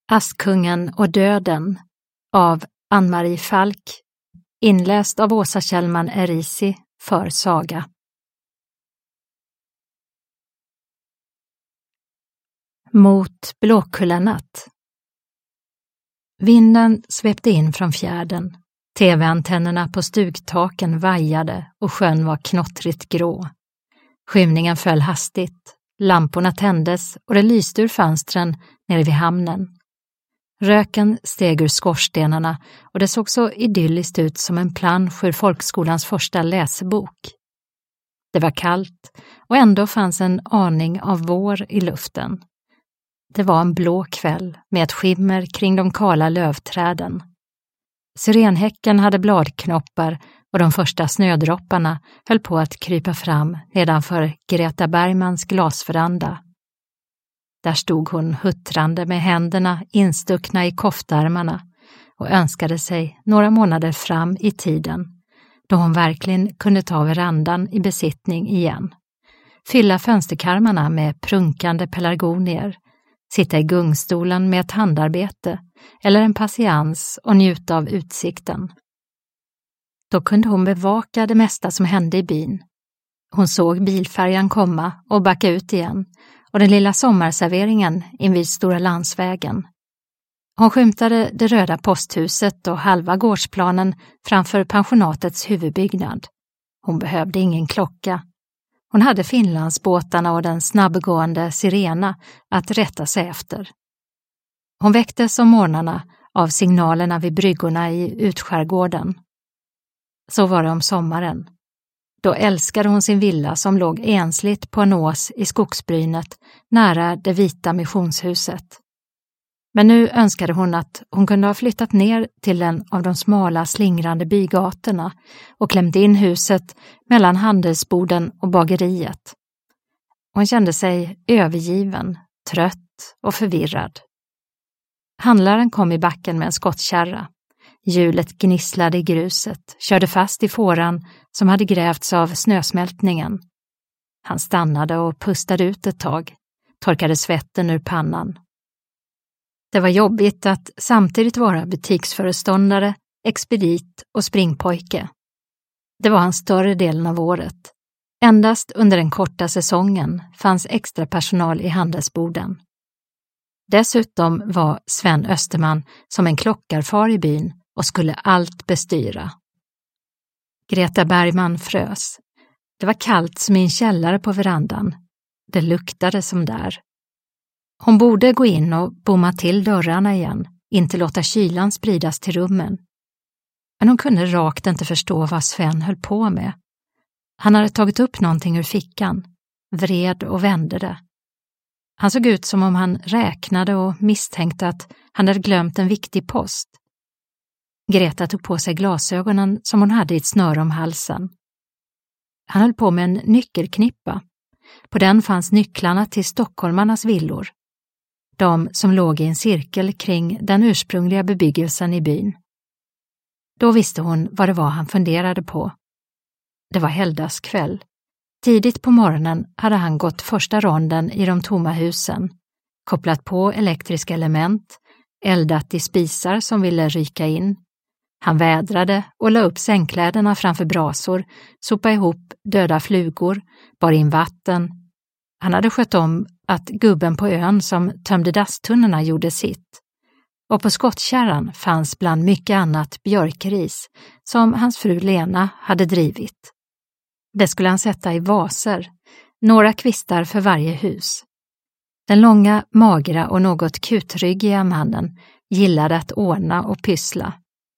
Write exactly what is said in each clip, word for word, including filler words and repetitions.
Askungen och döden av Ann-Marie Falk, inläst av Åsa Kjellman Erisi för Saga. Mot Blåkullanatt. Vinden svepte in från fjärden. Tv-antennerna på stugtaken vajade och sjön var knottrigt grå. Skymningen föll hastigt. Lamporna tändes och det lyste ur fönstren nere vid hamnen. Röken steg ur skorstenarna och det såg så idylliskt ut som en plansch ur folkskolans första läsebok. Det var kallt och ändå fanns en aning av vår i luften. Det var en blå kväll med ett skimmer kring de kala lövträden. Syrenhäcken hade bladknoppar och de första snödropparna höll på att krypa fram nedanför Greta Bergmans glasveranda. Där stod hon huttrande med händerna instuckna i koftärmarna och önskade sig några månader fram i tiden, då hon verkligen kunde ta verandan i besittning igen. Fylla fönsterkarmarna med prunkande pelargonier, sitta i gungstolen med ett handarbete eller en patiens och njuta av utsikten. Då kunde hon bevaka det mesta som hände i byn. Hon såg bilfärjan komma och backa ut igen och den lilla sommarserveringen invid Stora landsvägen. Hon skymtade det röda posthuset och halva gårdsplanen framför pensionatets huvudbyggnad. Hon behövde ingen klocka. Hon hade Finlandsbåtarna och den snabbgående Sirena att rätta sig efter. Hon väcktes om morgnarna av signalerna vid bryggorna i utskärgården. Så var det om sommaren. Då älskade hon sin villa som låg ensligt på en ås i skogsbrynet nära det vita missionshuset. Men nu önskade hon att hon kunde ha flyttat ner till en av de smala slingrande bygatorna och klämt in huset mellan handelsboden och bageriet. Hon kände sig övergiven, trött och förvirrad. Handlaren kom i backen med en skottkärra. Hjulet gnisslade i gruset, körde fast i fåran som hade grävts av snösmältningen. Han stannade och pustade ut ett tag, torkade svetten ur pannan. Det var jobbigt att samtidigt vara butiksföreståndare, expedit och springpojke. Det var han större delen av året. Endast under den korta säsongen fanns extra personal i handelsboden. Dessutom var Sven Österman som en klockarfar i byn och skulle allt bestyra. Greta Bergman frös. Det var kallt som i en källare på verandan. Det luktade som där. Hon borde gå in och bomma till dörrarna igen, inte låta kylan spridas till rummen. Men hon kunde rakt inte förstå vad Sven höll på med. Han hade tagit upp någonting ur fickan, vred och vände det. Han såg ut som om han räknade och misstänkte att han hade glömt en viktig post. Greta tog på sig glasögonen som hon hade i ett snöre om halsen. Han höll på med en nyckelknippa. På den fanns nycklarna till stockholmarnas villor. De som låg i en cirkel kring den ursprungliga bebyggelsen i byn. Då visste hon vad det var han funderade på. Det var helgdags kväll. Tidigt på morgonen hade han gått första ronden i de tomma husen, kopplat på elektriska element, eldat i spisar som ville ryka in. Han vädrade och la upp sängkläderna framför brasor, sopade ihop döda flugor, bar in vatten. Han hade skött om att gubben på ön som tömde dasstunnorna gjorde sitt. Och på skottkärran fanns bland mycket annat björkris som hans fru Lena hade drivit. Det skulle han sätta i vaser, några kvistar för varje hus. Den långa, magra och något kutryggiga mannen gillade att ordna och pyssla.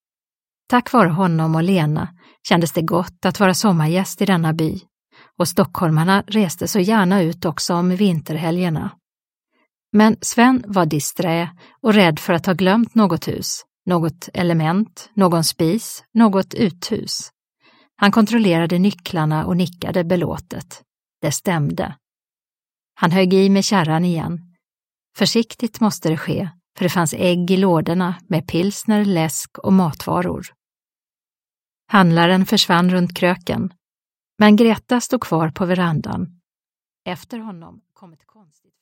Tack vare honom och Lena kändes det gott att vara sommargäst i denna by, och stockholmarna reste så gärna ut också om vinterhelgerna. Men Sven var disträ och rädd för att ha glömt något hus, något element, någon spis, något uthus. Han kontrollerade nycklarna och nickade belåtet. Det stämde. Han högg i med kärran igen. Försiktigt måste det ske, för det fanns ägg i lådorna med pilsner, läsk och matvaror. Handlaren försvann runt kröken, men Greta stod kvar på verandan. Efter honom kom ett konstigt